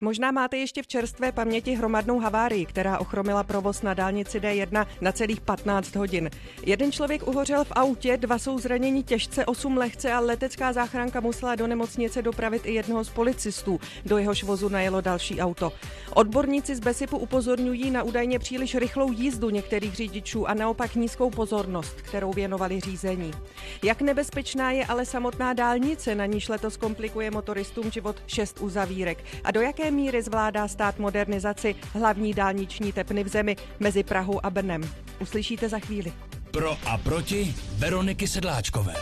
Možná máte ještě v čerstvé paměti hromadnou havárii, která ochromila provoz na dálnici D1 na celých 15 hodin. Jeden člověk uhořel v autě, 2 jsou zraněni těžce, 8 lehce a letecká záchranka musela do nemocnice dopravit i jednoho z policistů. Do jehož vozu najelo další auto. Odborníci z BESIPu upozorňují na údajně příliš rychlou jízdu některých řidičů a naopak nízkou pozornost, kterou věnovali řízení. Jak nebezpečná je ale samotná dálnice, na níž letos komplikuje motoristům život 6 uzavírek? A do jaké míry zvládá stát modernizaci hlavní dálniční tepny v zemi mezi Prahou a Brnem? Uslyšíte za chvíli. Pro a proti Veroniky Sedláčkové.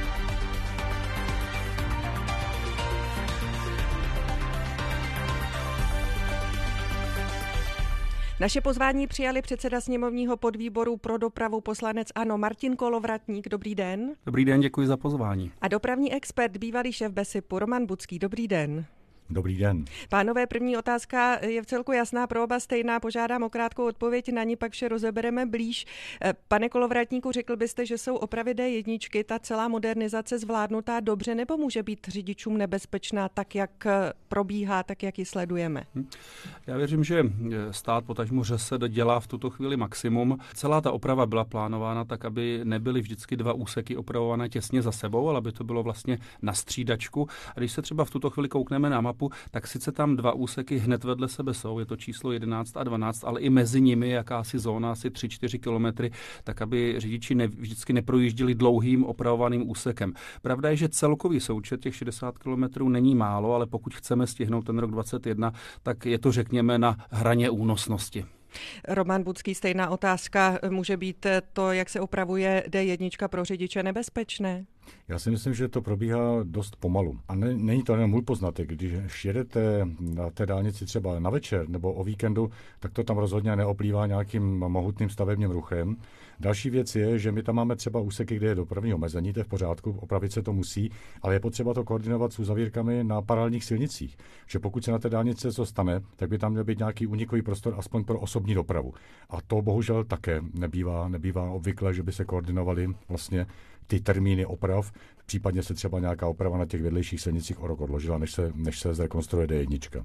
Naše pozvání přijali předseda sněmovního podvýboru pro dopravu poslanec ANO Martin Kolovratník. Dobrý den. Dobrý den, děkuji za pozvání. A dopravní expert, bývalý šéf BESIPu Roman Budský. Dobrý den. Dobrý den. Pánové, první otázka je vcelku jasná, pro oba stejná. Požádám o krátkou odpověď na ní, pak vše rozebereme blíž. Pane Kolovratníku, řekl byste, že jsou opravy D1, ta celá modernizace zvládnutá dobře, nebo může být řidičům nebezpečná tak, jak probíhá, tak, jak ji sledujeme? Já věřím, že stát potažmo ŘSD dělá v tuto chvíli maximum. Celá ta oprava byla plánována tak, aby nebyly vždycky 2 úseky opravované těsně za sebou, ale aby to bylo vlastně na střídačku. A když se třeba v tuto chvíli koukneme na mapu, tak sice tam 2 úseky hned vedle sebe jsou, je to číslo 11 a 12, ale i mezi nimi jakási zóna, asi 3-4 kilometry, tak aby řidiči vždycky neprojížděli dlouhým opravovaným úsekem. Pravda je, že celkový součet těch 60 kilometrů není málo, ale pokud chceme stihnout ten rok 2021, tak je to řekněme na hraně únosnosti. Roman Budský, stejná otázka. Může být to, jak se opravuje D1 pro řidiče, nebezpečné? Já si myslím, že to probíhá dost pomalu. A není to jenom můj poznatek. Když jedete na té dálnici třeba na večer nebo o víkendu, tak to tam rozhodně neoplývá nějakým mohutným stavebním ruchem. Další věc je, že my tam máme třeba úseky, kde je dopravní omezení, to je v pořádku, opravit se to musí, ale je potřeba to koordinovat s uzavírkami na paralelních silnicích. Že pokud se na té dálnici co stane, tak by tam měl být nějaký únikový prostor aspoň pro osobní dopravu. A to bohužel také nebývá obvykle, že by se koordinovaly vlastně ty termíny oprav, případně se třeba nějaká oprava na těch vedlejších silnicích o rok odložila, než se zrekonstruuje D1.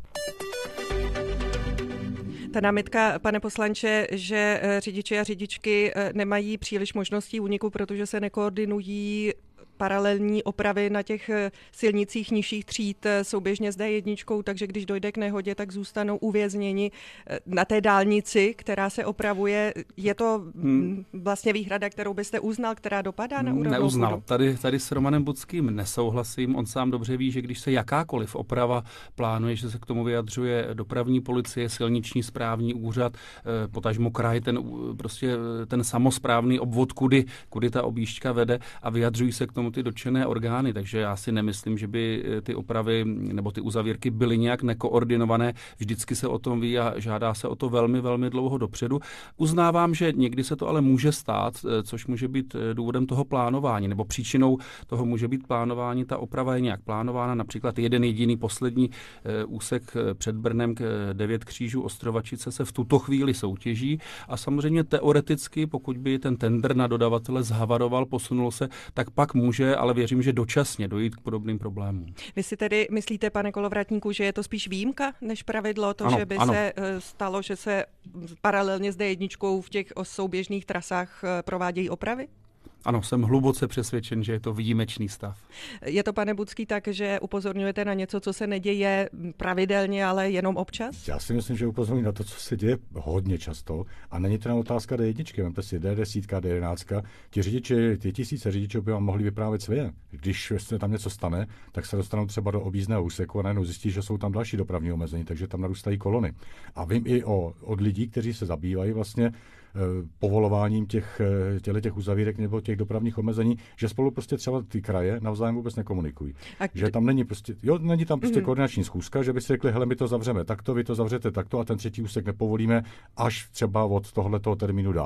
Ta námitka, pane poslanče, že řidiči a řidičky nemají příliš možností úniku, protože se nekoordinují paralelní opravy na těch silnicích nižších tříd souběžně s D1, takže když dojde k nehodě, tak zůstanou uvězněni na té dálnici, která se opravuje. Je to vlastně výhrada, kterou byste uznal, která dopadá na úrodnou Neuznal. půdu? Tady s Romanem Budským nesouhlasím. On sám dobře ví, že když se jakákoliv oprava plánuje, že se k tomu vyjadřuje dopravní policie, silniční správní úřad, potažmo kraj, ten samosprávný obvod, kudy ta objížďka vede a vyjadřují se k tomu ty dotčené orgány, takže já si nemyslím, že by ty opravy nebo ty uzavírky byly nějak nekoordinované. Vždycky se o tom ví a žádá se o to velmi, velmi dlouho dopředu. Uznávám, že někdy se to ale může stát, což může být důvodem toho plánování, nebo příčinou toho může být plánování. Ta oprava je nějak plánována, například jeden jediný poslední úsek před Brnem k 9 křížů Ostrovačice se v tuto chvíli soutěží a samozřejmě teoreticky, pokud by ten tendr na dodavatele zhavaroval, posunul se, tak pak může, ale věřím, že dočasně dojít k podobným problémům. Vy si tedy myslíte, pane Kolovratníku, že je to spíš výjimka než pravidlo, Ano, že by ano. se stalo, že se paralelně s D1 v těch souběžných trasách provádějí opravy? Ano, jsem hluboce přesvědčen, že je to výjimečný stav. Je to, pane Budský, tak, že upozorňujete na něco, co se neděje pravidelně, ale jenom občas? Já si myslím, že upozorňuji na to, co se děje hodně často. A není to na otázka D1, vemte si D10, D11. Ty tisíce řidičů by vám mohli vyprávět své. Když se tam něco stane, tak se dostanou třeba do objízdného úseku a najednou zjistí, že jsou tam další dopravní omezení, takže tam narůstají kolony. A vím i od lidí, kteří se zabývají vlastně povolováním těch uzavírek nebo těch dopravních omezení, že spolu prostě třeba ty kraje navzájem vůbec nekomunikují. Že tam není tam koordinační schůzka, že by si řekli, hele, my to zavřeme takto, vy to zavřete takto a ten třetí úsek nepovolíme až třeba od tohletoho termínu dál.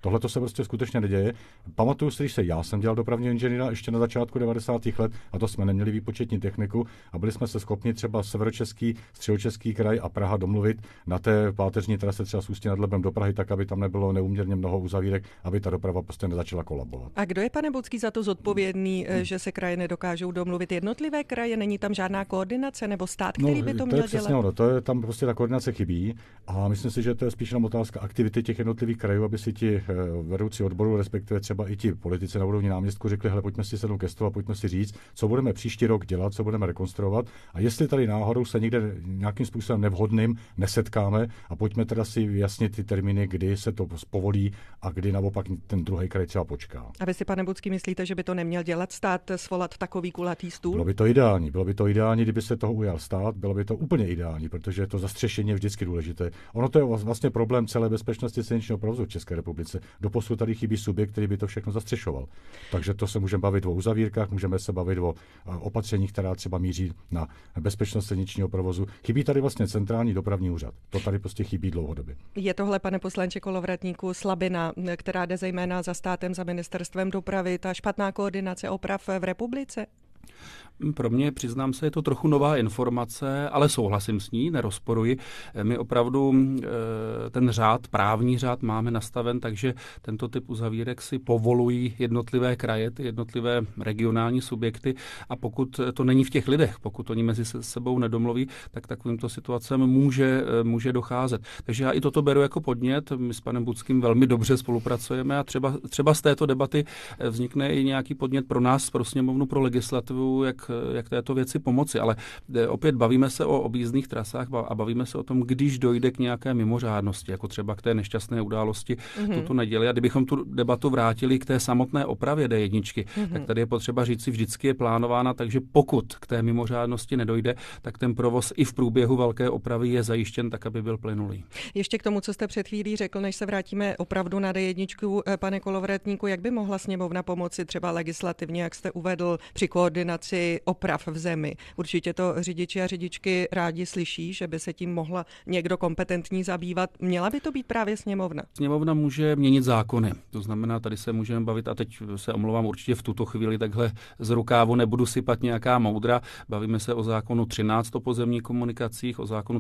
Tohle to se prostě skutečně neděje. Pamatuju si, když já jsem dělal dopravního inženýra ještě na začátku 90. let a to jsme neměli výpočetní techniku a byli jsme se schopni třeba Severočeský, Středočeský kraj a Praha domluvit na té páteřní trase třeba z Ústí nad Labem do Prahy, tak aby tam nebylo neúměrně mnoho uzavírek, aby ta doprava prostě nezačala kolabovat. A kdo je, pane Bucký, za to zodpovědný, že se kraje nedokážou domluvit? Jednotlivé kraje, není tam žádná koordinace nebo stát, který by to měl dělat? Tam prostě ta koordinace chybí a myslím si, že to je spíš jenom otázka aktivity těch jednotlivých krajů, aby si ti vedoucí odboru, respektive třeba i ti politici na úrovni náměstku řekli, hele, pojďme si sednout ke stolu a pojďme si říct, co budeme příští rok dělat, co budeme rekonstruovat a jestli tady náhodou se někde nějakým způsobem nevhodným nesetkáme a pojďme teda si vyjasnit ty termíny, kdy se to povolí a kdy naopak ten druhý kraj třeba počká. A vy si, pane Bucký, myslíte, že by to neměl dělat stát, svolat takový kulatý stůl? Bylo by to ideální, kdyby se toho ujal stát, bylo by to úplně ideální, protože to zastřešení je vždycky důležité. Ono to je vlastně problém celé bezpečnosti silničního provozu v České republice. Doposud tady chybí subjekt, který by to všechno zastřešoval. Takže to se můžeme bavit o uzavírkách, můžeme se bavit o opatřeních, která třeba míří na bezpečnost silničního provozu. Chybí tady vlastně centrální dopravní úřad. To tady prostě chybí dlouhodobě. Je tohle, pane poslanče Kolovratníku, slabina, která jde zejména za státem, za ministerstvem dopravy, ta špatná koordinace oprav v republice? Pro mě, přiznám se, je to trochu nová informace, ale souhlasím s ní, nerozporuji. My opravdu ten právní řád máme nastaven, takže tento typ uzavírek si povolují jednotlivé kraje, ty jednotlivé regionální subjekty a pokud to není v těch lidech, pokud oni mezi sebou nedomluví, tak takovýmto situacem může docházet. Takže já i toto beru jako podnět, my s panem Buckým velmi dobře spolupracujeme a třeba z této debaty vznikne i nějaký podnět pro nás, pro sněmovnu, pro legislativu, jak této věci pomoci. Ale opět bavíme se o objízdných trasách a bavíme se o tom, když dojde k nějaké mimořádnosti, jako třeba k té nešťastné události tuto neděli. A kdybychom tu debatu vrátili k té samotné opravě D1, tak tady je potřeba říct si, vždycky je plánována, takže pokud k té mimořádnosti nedojde, tak ten provoz i v průběhu velké opravy je zajištěn tak, aby byl plynulý. Ještě k tomu, co jste před chvílí řekl, než se vrátíme opravdu na D1, pane Kolovratníku, jak by mohla sněmovna pomoci třeba legislativně, jak jste uvedl, při koordinaci oprav v zemi? Určitě to řidiči a řidičky rádi slyší, že by se tím mohla někdo kompetentní zabývat. Měla by to být právě sněmovna? Sněmovna může měnit zákony. To znamená, tady se můžeme bavit, a teď se omlouvám, určitě v tuto chvíli takhle z rukávu nebudu sypat nějaká moudra. Bavíme se o zákonu 13 o pozemních komunikacích, o zákonu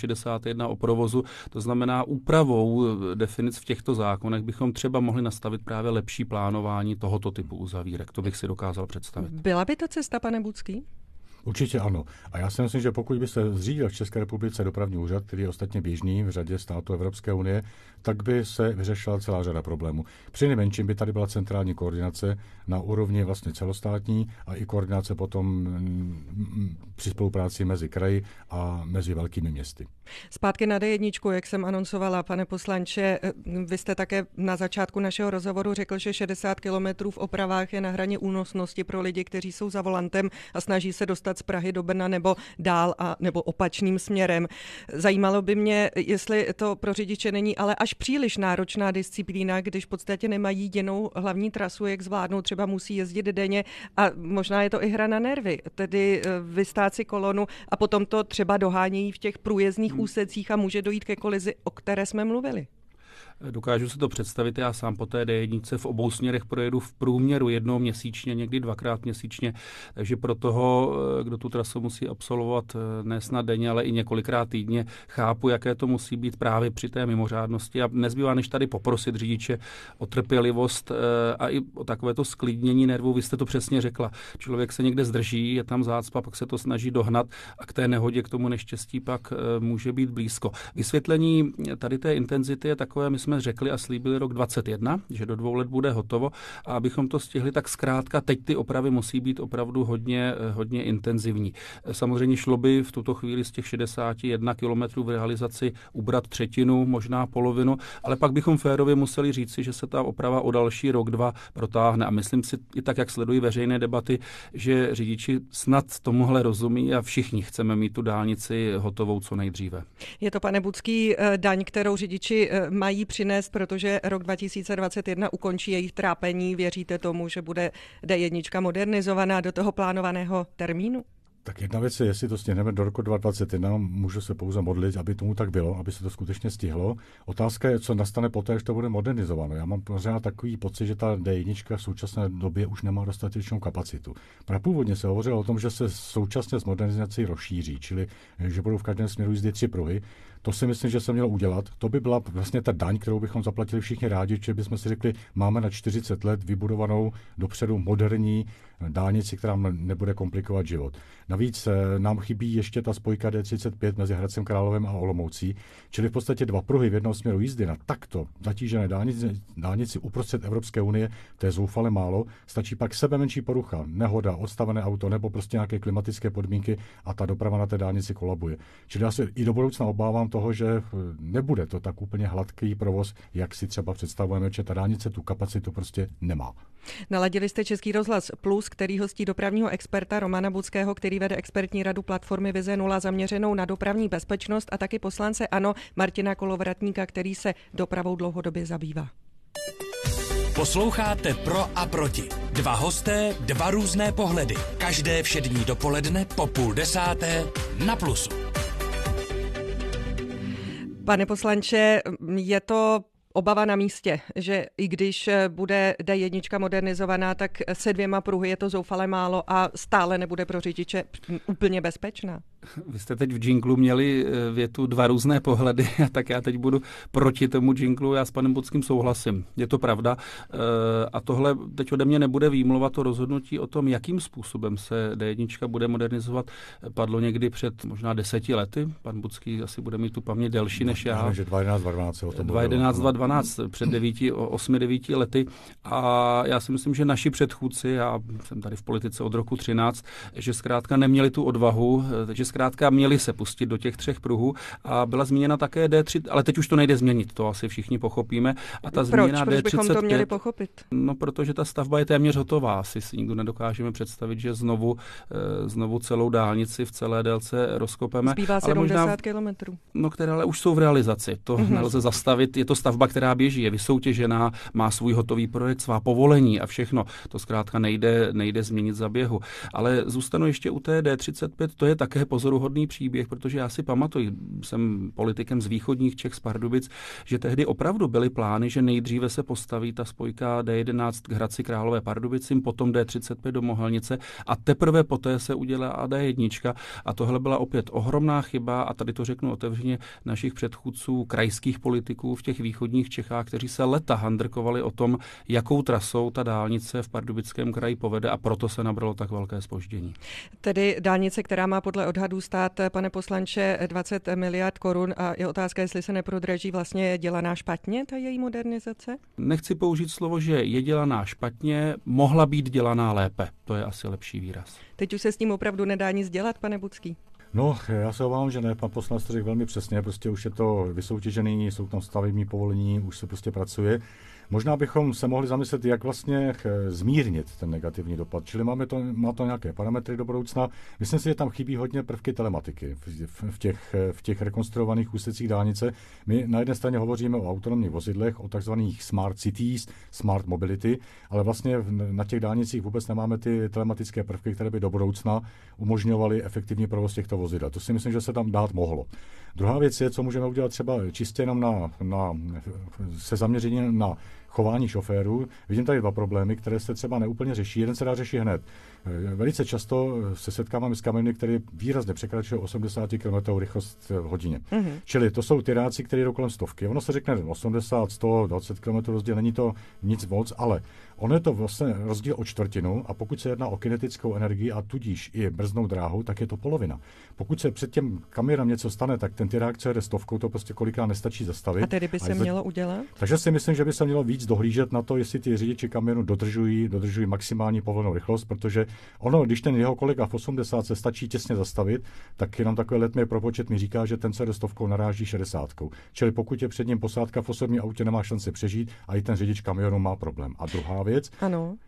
361 o provozu. To znamená, úpravou definic v těchto zákonech bychom třeba mohli nastavit právě lepší plánování tohoto typu uzavírek. To bych si dokázal představit. Byla by to cesta, pane Bucký? Určitě ano. A já si myslím, že pokud by se zřídil v České republice dopravní úřad, který je ostatně běžný v řadě států Evropské unie, tak by se vyřešila celá řada problémů. Přinejmenším by tady byla centrální koordinace na úrovni vlastně celostátní a i koordinace potom při spolupráci mezi kraji a mezi velkými městy. Zpátky na D1, jak jsem anoncovala, pane poslanče, vy jste také na začátku našeho rozhovoru řekl, že 60 kilometrů v opravách je na hraně únosnosti pro lidi, kteří jsou za volantem a snaží se dostat z Prahy do Brna nebo dál nebo opačným směrem. Zajímalo by mě, jestli to pro řidiče není ale až příliš náročná disciplína, když v podstatě nemají jinou hlavní trasu, jak zvládnou, třeba musí jezdit denně a možná je to i hra na nervy, tedy vystát si kolonu a potom to třeba dohánějí v těch průjezdných úsecích a může dojít ke kolizi, o které jsme mluvili. Dokážu si to představit, já sám po té D1 v obou směrech projedu v průměru jednou měsíčně, někdy dvakrát měsíčně, takže pro toho, kdo tu trasu musí absolvovat ne snad denně, ale i několikrát týdně, chápu, jaké to musí být právě při té mimořádnosti a nezbývá, než tady poprosit řidiče o trpělivost a i o takovéto sklidnění nervů. Vy jste to přesně řekla. Člověk se někde zdrží, je tam zácpa, pak se to snaží dohnat a k té nehodě, k tomu neštěstí pak může být blízko. Vysvětlení tady té intenzity je takové, my jsme řekli a slíbili rok 2021, že do 2 let bude hotovo a abychom to stihli, tak zkrátka teď ty opravy musí být opravdu hodně intenzivní. Samozřejmě šlo by v tuto chvíli z těch 61 kilometrů v realizaci ubrat třetinu, možná polovinu, ale pak bychom férově museli říci, že se ta oprava o další rok, 2 protáhne a myslím si i tak, jak sledují veřejné debaty, že řidiči snad tomuhle rozumí a všichni chceme mít tu dálnici hotovou co nejdříve. Je to, pane Bucký, daň, kterou řidiči mají přinést, protože rok 2021 ukončí jejich trápení. Věříte tomu, že bude D1 modernizovaná do toho plánovaného termínu? Tak jedna věc je, jestli to stihneme do roku 2021, můžu se pouze modlit, aby tomu tak bylo, aby se to skutečně stihlo. Otázka je, co nastane poté, až to bude modernizováno. Já mám pořád takový pocit, že ta D1 v současné době už nemá dostatečnou kapacitu. Původně se hovořilo o tom, že se současně s modernizací rozšíří, čili že budou v každém směru jízdy 3 pruhy. To si myslím, že se mělo udělat. To by byla vlastně ta daň, kterou bychom zaplatili všichni rádi, že bychom si řekli, máme na 40 let vybudovanou dopředu moderní dálnici, která nebude komplikovat život. Navíc nám chybí ještě ta spojka D35 mezi Hradcem Královem a Olomoucí, čili v podstatě 2 pruhy v jednom směru jízdy na takto zatížené dálnici uprostřed Evropské unie, to je zoufale málo. Stačí pak sebemenší porucha, nehoda, odstavené auto nebo prostě nějaké klimatické podmínky a ta doprava na té dálnici kolabuje. Čili já se i do budoucna obávám toho, že nebude to tak úplně hladký provoz, jak si třeba představujeme, že ta dálnice tu kapacitu prostě nemá. Naladili jste Český rozhlas Plus, který hostí dopravního experta Romana Budského, který vede expertní radu platformy Vize 0 zaměřenou na dopravní bezpečnost, a taky poslance ANO Martina Kolovratníka, který se dopravou dlouhodobě zabývá. Posloucháte Pro a proti. 2 hosté, 2 různé pohledy. Každé všední dopoledne po 9:30 na Plusu. Pane poslanče, je to obava na místě, že i když bude D1 modernizovaná, tak se 2 pruhy je to zoufale málo a stále nebude pro řidiče úplně bezpečná? Vy jste teď v džinglu měli větu 2 různé pohledy, tak já teď budu proti tomu džinglu, já s panem Budským souhlasím. Je to pravda a tohle teď ode mě nebude výmluva, to rozhodnutí o tom, jakým způsobem se D1 bude modernizovat, padlo někdy před možná 10 lety. Pan Budský asi bude mít tu paměť delší než já. Že 2011-2012 o tom 2012 před 8-9 lety a já si myslím, že naši předchůdci, já jsem tady v politice od roku 13, že zkrátka neměli tu odvahu, že zkrátka měli se pustit do těch 3 pruhů a byla zmíněna také D3, ale teď už to nejde změnit, to asi všichni pochopíme. A ta zmíněná Proč D35, bychom to měli pochopit? No, protože ta stavba je téměř hotová, asi si nikdo nedokážeme představit, že znovu celou dálnici v celé délce rozkopeme. Zbývá 70 kilometrů. No, které ale už jsou v realizaci, to nelze zastavit, je to stavba, která běží, je vysoutěžená, má svůj hotový projekt, svá povolení a všechno. To zkrátka nejde změnit za běhu. Ale zůstanu ještě u té D35, to je také pozoruhodný příběh, protože já si pamatuju, jsem politikem z východních Čech, z Pardubic, že tehdy opravdu byly plány, že nejdříve se postaví ta spojka D11 k Hradci Králové Pardubicím, potom D35 do Mohelnice a teprve poté se udělá D1. A tohle byla opět ohromná chyba a tady to řeknu otevřeně našich předchůdců, krajských politiků v těch východních Čechách, kteří se leta handrkovali o tom, jakou trasou ta dálnice v Pardubickém kraji povede a proto se nabralo tak velké zpoždění. Tedy dálnice, která má podle odhadů stát, pane poslanče, 20 miliard korun a je otázka, jestli se neprodraží, vlastně je dělaná špatně ta její modernizace? Nechci použít slovo, že je dělaná špatně, mohla být dělaná lépe. To je asi lepší výraz. Teď už se s tím opravdu nedá nic dělat, pane Budský? No, já se obávám, že ne, pan poslanec to řekl velmi přesně, prostě už je to vysoutěžený, jsou tam stavební povolení, už se prostě pracuje. Možná bychom se mohli zamyslet, jak vlastně zmírnit ten negativní dopad. Čili má to nějaké parametry do budoucna. Myslím si, že tam chybí hodně prvky telematiky v těch rekonstruovaných úsecích dálnice. My na jedné straně hovoříme o autonomních vozidlech, o takzvaných smart cities, smart mobility, ale vlastně na těch dálnicích vůbec nemáme ty telematické prvky, které by do budoucna umožňovaly efektivní provoz těchto vozidel. To si myslím, že se tam dát mohlo. Druhá věc je, co můžeme udělat třeba čistě jenom se zaměřením na chování šoférů. Vidím tady 2 problémy, které se třeba neúplně řeší. Jeden se dá řešit hned. Velice často se setkáváme s kamiony, které výrazně překračují 80 km rychlost v hodině. Čili to jsou tyráci, které jdou kolem 100. Ono se řekne 80, 100, 20 km rozdíl, není to nic moc, ale ono je to vlastně rozdíl o čtvrtinu a pokud se jedná o kinetickou energii a tudíž i brzdnou dráhu, tak je to polovina. Pokud se před těm kamionem něco stane, tak ten tyrák, co jede 100, to prostě kolikrát nestačí zastavit. A tedy by se mělo udělat? Takže si myslím, že by se mělo víc dohlížet na to, jestli ty řidiči kamionu dodržují maximální povolenou rychlost, protože ono, když ten jeho kolega v 80 se stačí těsně zastavit, tak jenom takový letmý propočet mi říká, že ten se jde 100 naráží 60. Čili pokud je před ním posádka v osobním autě, nemá šanci přežít a i ten řidič kamionu má problém. A druhá věc, ano.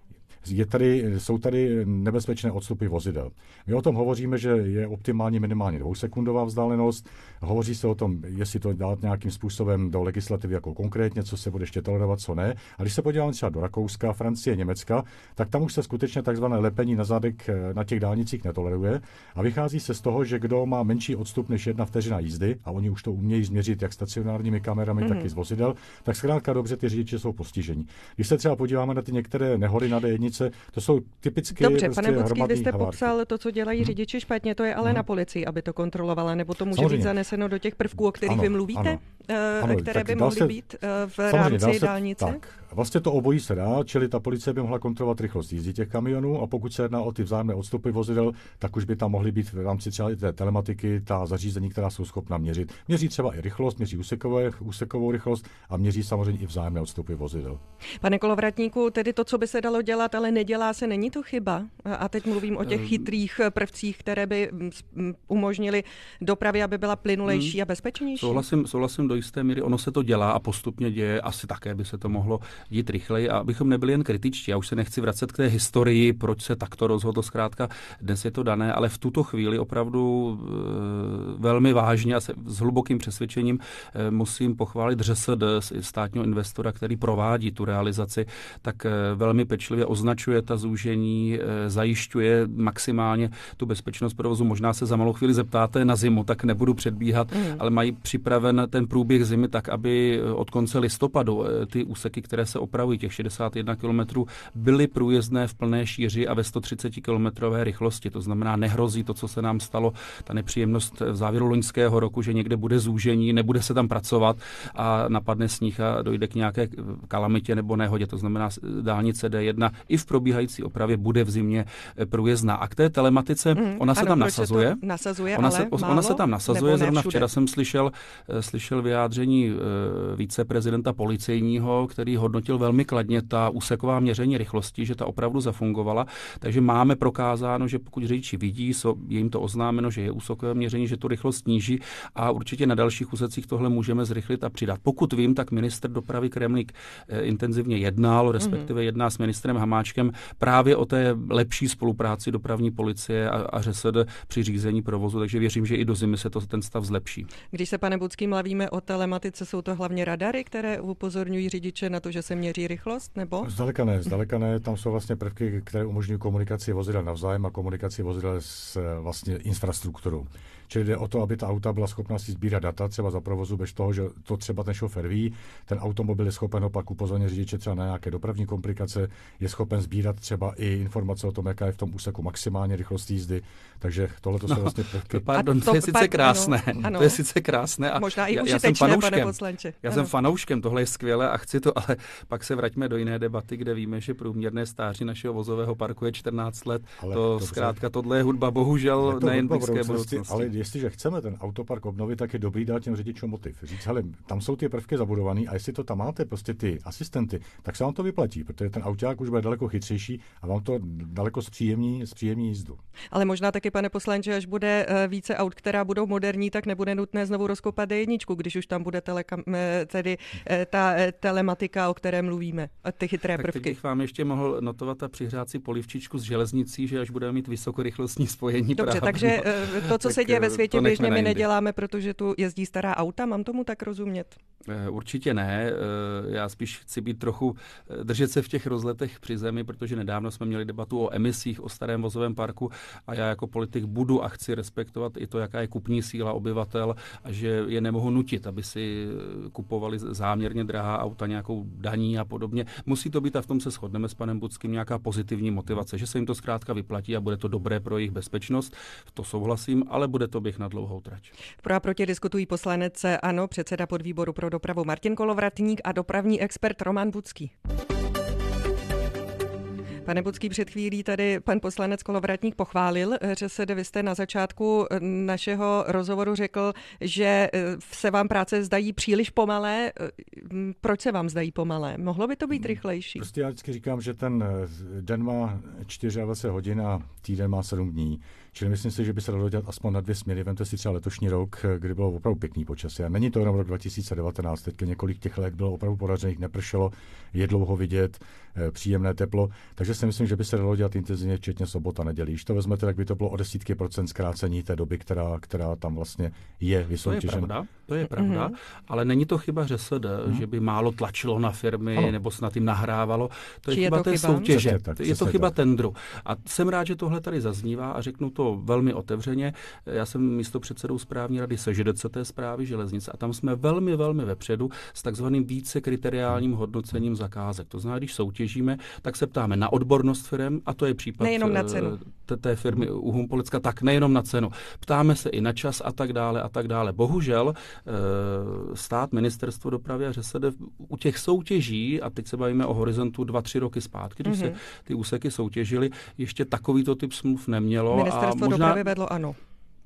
jsou tady nebezpečné odstupy vozidel. My o tom hovoříme, že je optimálně minimálně 2sekundová vzdálenost. Hovoří se o tom, jestli to dát nějakým způsobem do legislativy jako konkrétně, co se bude ještě tolerovat, co ne. A když se podíváme třeba do Rakouska, Francie, Německa, tak tam už se skutečně takzvané lepení na zadek na těch dálnicích netoleruje a vychází se z toho, že kdo má menší odstup než 1 vteřina jízdy, a oni už to umějí změřit jak stacionárními kamerami, tak i z vozidel, tak zkrátka dobře ty řidiči jsou postižení. Když se třeba podíváme na ty některé nehody na D1, to jsou typicky dobře, prostě pane Bucký, vy jste havárky. popsal to, co dělají řidiči špatně, to je ale na policii, aby to kontrolovala, nebo to může být zaneseno do těch prvků, o kterých vy mluvíte, které by mohly být v rámci dálnice? Tak, vlastně to obojí se dá, čili ta policie by mohla kontrolovat rychlost jízdy těch kamionů a pokud se jedná o ty vzájemné odstupy vozidel, tak už by tam mohly být v rámci třeba i té telematiky ta zařízení, která jsou schopna měřit. Měří třeba i rychlost, měří úsekovou rychlost a měří samozřejmě i vzájemné odstupy vozidel. Pane Kolovratníku, tedy to, co by se dalo dělat, ale nedělá se, není to chyba? A teď mluvím o těch chytrých prvcích, které by umožnily dopravě, aby byla plynulejší a bezpečnější. Souhlasím do jisté míry, ono se to dělá a postupně děje, asi také by se to mohlo dít rychleji, a abychom nebyli jen kritičtí. Já už se nechci vracet k té historii, proč se takto rozhodlo, zkrátka dnes je to dané, ale v tuto chvíli opravdu velmi vážně a s hlubokým přesvědčením musím pochválit ŘSD, státního investora, který provádí tu realizaci, tak velmi pečlivě označuje ta zúžení, zajišťuje maximálně tu bezpečnost provozu. Možná se za malou chvíli zeptáte na zimu, tak nebudu předbíhat, ale mají připraven ten průběh zimy tak, aby od konce listopadu ty úseky, které se opravují, těch 61 kilometrů, byly průjezdné v plné šíři a ve 130 kilometrové rychlosti. To znamená, nehrozí to, co se nám stalo, ta nepříjemnost v závěru loňského roku, že někde bude zúžení, nebude se tam pracovat a napadne sníh a dojde k nějaké kalamitě nebo nehodě. To znamená, dálnice D1 i v probíhající opravě bude v zimě průjezdná. A k té telematice, ona se tam nasazuje. Ona se tam nasazuje. Zrovna včera jsem slyšel vyjádření viceprezidenta policejního, který hodnotil velmi kladně ta úseková měření rychlosti, že ta opravdu zafungovala. Takže máme prokázáno, že pokud řidiči vidí, je jim to oznámeno, že je úsekové měření, že tu rychlost sníží a určitě na dalších úsecích tohle můžeme zrychlit a přidat. Pokud vím, tak ministr dopravy Kremlík intenzivně jednal, respektive jedná s ministrem Hamáčkem právě o té lepší spolupráci dopravní policie a ŘSD při řízení provozu, takže věřím, že i do zimy se ten stav zlepší. Když se, pane Bucký, mluvíme o telematice, jsou to hlavně radary, které upozorňují řidiče na to, že se měří rychlost, nebo? Zdaleka ne. Tam jsou vlastně prvky, které umožňují komunikaci vozidel navzájem a komunikaci vozidel s vlastně infrastrukturou. Čili jde o to, aby ta auta byla schopna si sbírat data třeba za provozu bez toho, že to třeba ten šofér ví. Ten automobil je schopen opak upozornit řidiče třeba na nějaké dopravní komplikace, je schopen sbírat třeba i informace o tom, jaká je v tom úseku maximální rychlost jízdy. Takže tohle to jsou vlastně prvky. To je sice krásné. Ano. To je sice krásné. A možná i užitečné, pane poslanče. Já jsem fanouškem, tohle je skvělé a chci to, ale pak se vraťme do jiné debaty, kde víme, že průměrné stáří našeho vozového parku je 14 let. Zkrátka tohle je hudba, bohužel nejen blízké budoucnosti. Ale jestliže chceme ten autopark obnovit, tak je dobrý dát těm řidičům motiv. Říct, hele, tam jsou ty prvky zabudované a jestli to tam máte, prostě ty asistenty, tak se vám to vyplatí, protože ten auták už bude daleko chytřejší a vám to daleko zpříjemní jízdu. Ale možná taky, pane poslanče, až bude více aut, která budou moderní, tak nebude nutné znovu rozkopat D1, když už tam bude ta telematika, o které mluvíme, a ty chytré prvky. Tak bych vám ještě mohl notovat a přihrát si polivčičku s železnicí, že až budeme mít vysokorychlostní spojení. Dobře, takže to, co se děje ve světě, běžně my neděláme, protože tu jezdí stará auta, mám tomu tak rozumět? Určitě ne. Já spíš chci být trochu, držet se v těch rozletech při zemi, protože nedávno jsme měli debatu o emisích, o starém vozovém parku a já jako politik budu a chci respektovat i to, jaká je kupní síla obyvatel a že je nemohu nutit, aby si kupovali záměrně drahá auta nějakou daní a podobně. Musí to být, a v tom se shodneme s panem Buckým, nějaká pozitivní motivace, že se jim to zkrátka vyplatí a bude to dobré pro jejich bezpečnost. To souhlasím, ale bude to běh na dlouhou trať. Pro a proti diskutují poslanec ANO, předseda podvýboru pro dopravu Martin Kolovratník a dopravní expert Roman Bucký. Pane Bucký, před chvílí tady pan poslanec Kolovratník pochválil ŘSD. Vy jste na začátku našeho rozhovoru řekl, že se vám práce zdají příliš pomalé. Proč se vám zdají pomalé? Mohlo by to být rychlejší? Prostě já vždycky říkám, že ten den má 24 hodin a týden má 7 dní. Čili myslím si, že by se dalo dělat aspoň na 2 směny. Vemte si třeba letošní rok, kdy bylo opravdu pěkný počasí. A není to jenom rok 2019, teďka několik těch let bylo opravdu podařených, nepršelo, je dlouho vidět, příjemné teplo, takže si myslím, že by se dalo dělat intenzivně, včetně sobota, nedělí. Když to vezmete, tak by to bylo o desítky procent zkrácení té doby, která tam vlastně je vysoutěžena. To je pravda, ale není to chyba ŘSD, že by málo tlačilo na firmy nebo snad jim nahrávalo. To je chyba té soutěže. Je to chyba tendru. A jsem rád, že tohle tady zaznívá a řeknu to velmi otevřeně. Já jsem místopředsedou správní rady SŽDC té správy železnice a tam jsme velmi, velmi vepředu s takzvaným více kriteriálním hodnocením zakázek. To znamená, když soutěžíme, tak se ptáme na odbornost firem a to je případ nejenom na cenu. Té firmy u Humpolicka, tak nejenom na cenu. Ptáme se i na čas a tak dále a tak dále. Bohužel stát, ministerstvo dopravy a ŘSD u těch soutěží, a teď se bavíme o horizontu 2-3 roky zpátky, když se ty úseky soutěžily, ještě takovýto typ smluv nemělo. Ministerstvo dopravy vedlo ano.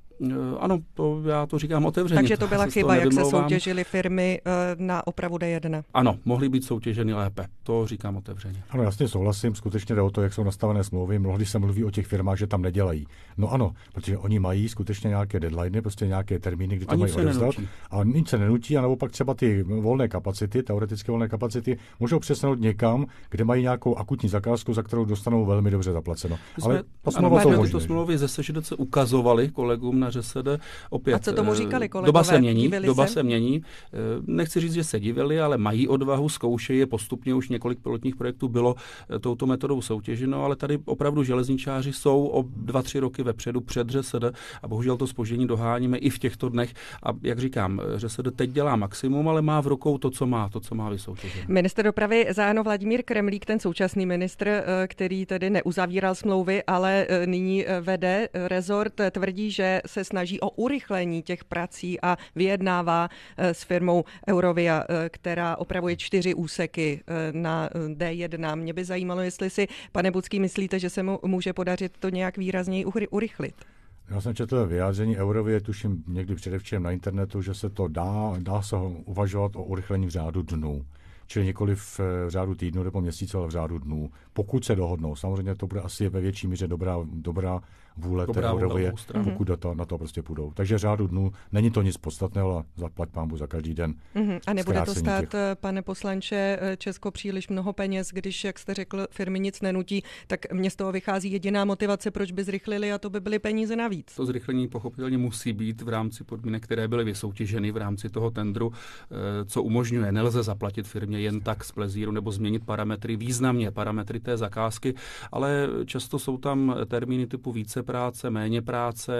Ano, já to říkám otevřeně. Takže to byla chyba, jak se soutěžily firmy na opravu D1. Ano, mohly být soutěženy lépe. To říkám otevřeně. Ano, jasně souhlasím. Skutečně jde o to, jak jsou nastavené smlouvy. Mnohdy se mluví o těch firmách, že tam nedělají. No ano, protože oni mají skutečně nějaké deadliny, prostě nějaké termíny, kdy to mají odevzdat. A nic se nenutí, a naopak třeba ty volné kapacity, teoretické volné kapacity, můžou přesunout někam, kde mají nějakou akutní zakázku, za kterou dostanou velmi dobře zaplaceno. Ale tyto smlouvy ze SŽDC ukazovali kolegům na ŘSD. Opět, a co tomu říkali kolegové? Doba se mění. Nechci říct, že se divili, ale mají odvahu, zkoušejí je postupně, už několik pilotních projektů bylo touto metodou soutěženo, ale tady opravdu železničáři jsou o 2-3 roky vepředu před ŘSD a bohužel to zpoždění doháníme i v těchto dnech. A jak říkám, ŘSD teď dělá maximum, ale má v rukou to, co má vysoutěženo. Ministr dopravy za ANO Vladimír Kremlík, ten současný ministr, který tedy neuzavíral smlouvy, ale nyní vede rezort, tvrdí, že se snaží o urychlení těch prací a vyjednává s firmou Eurovia, která opravuje 4 úseky na D1. Mě by zajímalo, jestli si, pane Bucký, myslíte, že se mu může podařit to nějak výrazněji urychlit. Já jsem četl vyjádření Eurovie, tuším někdy předevčírem na internetu, že se to dá se uvažovat o urychlení v řádu dnů. Čili nikoli v řádu týdnu nebo měsíců, ale v řádu dnů. Pokud se dohodnou, samozřejmě to bude asi ve větší míře dobrá vůle té Eurovie, pokud na to prostě půjdou. Takže řádu dnů není to nic podstatného, ale zaplať pánbu za každý den. A nebude to stát, pane poslanče, Česko příliš mnoho peněz, když, jak jste řekl, firmy nic nenutí, tak mně z toho vychází jediná motivace, proč by zrychlili, a to by byly peníze navíc. To zrychlení pochopitelně musí být v rámci podmínek, které byly vysoutěženy v rámci toho tendru, co umožňuje. Nelze zaplatit firmě jen tak z plezíru nebo změnit významně parametry té zakázky, ale často jsou tam termíny typu více práce, méně práce.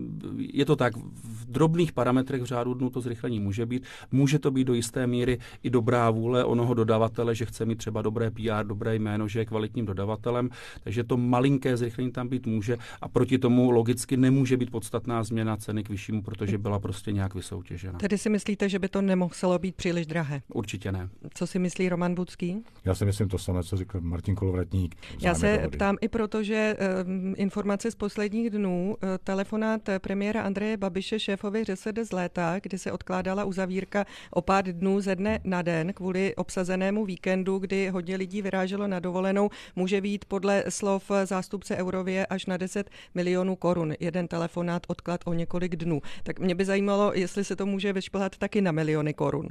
Je to tak, v drobných parametrech v řádu dnů to zrychlení může být. Může to být do jisté míry i dobrá vůle onoho dodavatele, že chce mít třeba dobré PR, dobré jméno, že je kvalitním dodavatelem, takže to malinké zrychlení tam být může a proti tomu logicky nemůže být podstatná změna ceny k vyššímu, protože byla prostě nějak vysoutěžena. Tedy si myslíte, že by to nemuselo být příliš drahé? Určitě ne. Co si myslí Roman Bucký? Já si myslím to samé, co řekl Martin Kolovratník. Já se ptám i proto, že informace z posledních dnů, telefonát premiéra Andreje Babiše šéfovi ŘSD z léta, kdy se odkládala uzavírka o pár dnů ze dne na den kvůli obsazenému víkendu, kdy hodně lidí vyráželo na dovolenou, může být podle slov zástupce Eurovie až na 10 milionů korun. Jeden telefonát, odklad o několik dnů. Tak mě by zajímalo, jestli se to může vyšplhat taky na miliony korun.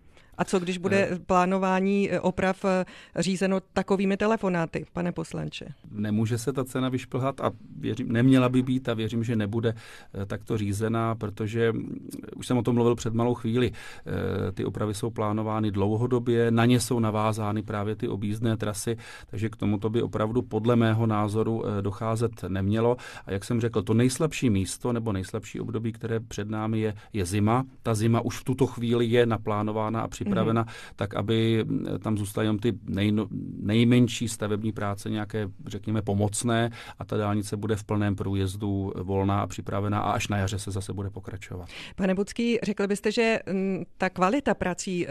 A co když bude plánování oprav řízeno takovými telefonáty, pane poslanče? Nemůže se ta cena vyšplhat a neměla by být a věřím, že nebude takto řízená, protože už jsem o tom mluvil před malou chvíli. Ty opravy jsou plánovány dlouhodobě, na ně jsou navázány právě ty objízdné trasy, takže k tomuto by opravdu podle mého názoru docházet nemělo. A jak jsem řekl, to nejslabší místo nebo nejslabší období, které před námi je zima. Ta zima už v tuto chvíli je naplánována a připravena, tak aby tam zůstaly jenom ty nejmenší stavební práce, nějaké, řekněme, pomocné a ta dálnice bude v plném průjezdu volná a připravená a až na jaře se zase bude pokračovat. Pane Bucký, řekl byste, že ta kvalita prací,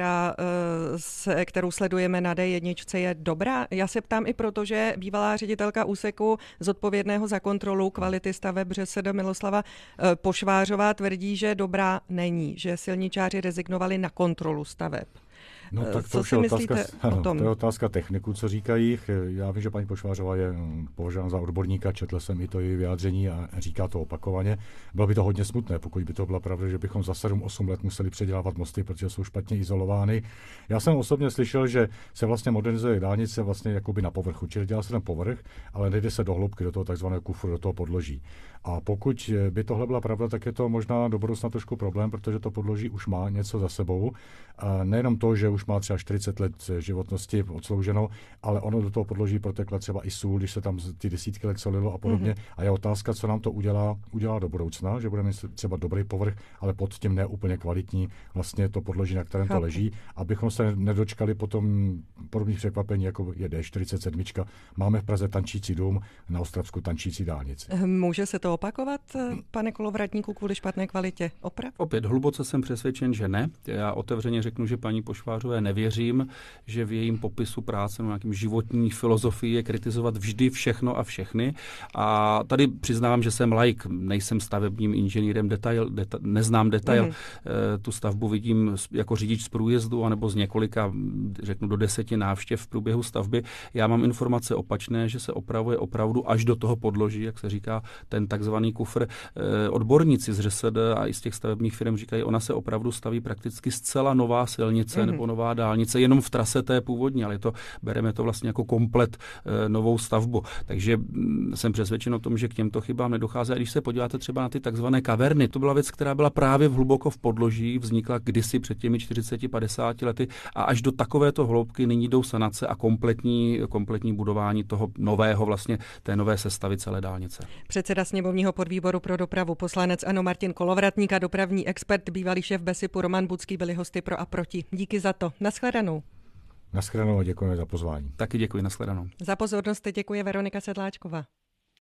kterou sledujeme na D1, je dobrá? Já se ptám i proto, že bývalá ředitelka úseku zodpovědného za kontrolu kvality staveb ŘSD Miloslava Pošvářová tvrdí, že dobrá není, že silničáři rezignovali na kontrolu staveb. No tak to Co si myslíte o tom? To je otázka techniků, co říkají. Já vím, že paní Pošvářová je považována za odborníka, četl jsem i to její vyjádření a říká to opakovaně. Bylo by to hodně smutné, pokud by to byla pravda, že bychom za 7-8 let museli předělávat mosty, protože jsou špatně izolovány. Já jsem osobně slyšel, že se vlastně modernizuje dálnice vlastně jakoby na povrchu, čili dělá se ten povrch, ale nejde se do hloubky, do toho takzvaného kufru, do toho podloží. A pokud by tohle byla pravda, tak je to možná do budoucna trošku problém, protože to podloží už má něco za sebou. A nejenom to, že už má třeba 40 let životnosti odslouženou, ale ono do toho podloží protekla třeba i sůl, když se tam ty desítky let solilo a podobně. A je otázka, co nám to udělá do budoucna, že budeme mít třeba dobrý povrch, ale pod tím ne úplně kvalitní vlastně to podloží, na kterém to leží, abychom se nedočkali potom podobných překvapení, jako je D47. Máme v Praze tančící dům, na Ostravsku tančící dálnici. Může se to opakovat, pane Kolovratníku, kvůli špatné kvalitě oprav? Opět hluboce jsem přesvědčen, že ne. Já otevřeně řeknu, že paní Pošvářové nevěřím, že v jejím popisu práce nebo nějakým životní filozofii je kritizovat vždy všechno a všechny. A tady přiznávám, že jsem laik, nejsem stavebním inženýrem, neznám detail. Tu stavbu vidím jako řidič z průjezdu anebo z několika, řeknu do 10 návštěv v průběhu stavby. Já mám informace opačné, že se opravuje opravdu až do toho podloží, jak se říká, ten takzvaný kufr. Odborníci z ŘSD a i z těch stavebních firm říkají, ona se opravdu staví prakticky zcela nová silnice nebo nová dálnice, jenom v trase té původní, ale bereme to vlastně jako komplet novou stavbu. Takže jsem přesvědčen o tom, že k těmto chybám nedochází. A když se podíváte třeba na ty takzvané kaverny, to byla věc, která byla právě hluboko v podloží, vznikla kdysi před těmi 40-50 lety a až do takovéto hloubky nyní jdou sanace a kompletní budování toho nového, vlastně té nové sestavy celé dálnice. Předseda sněmovního podvýboru pro dopravu, poslanec ANO Martin Kolovratník a dopravní expert, bývalý šéf BESIPu Roman Budský byli hosty Pro a proti. Díky za to. Nashledanou. Nashledanou a děkujeme za pozvání. Taky děkuji, nashledanou. Za pozornost děkuje Veronika Sedláčková.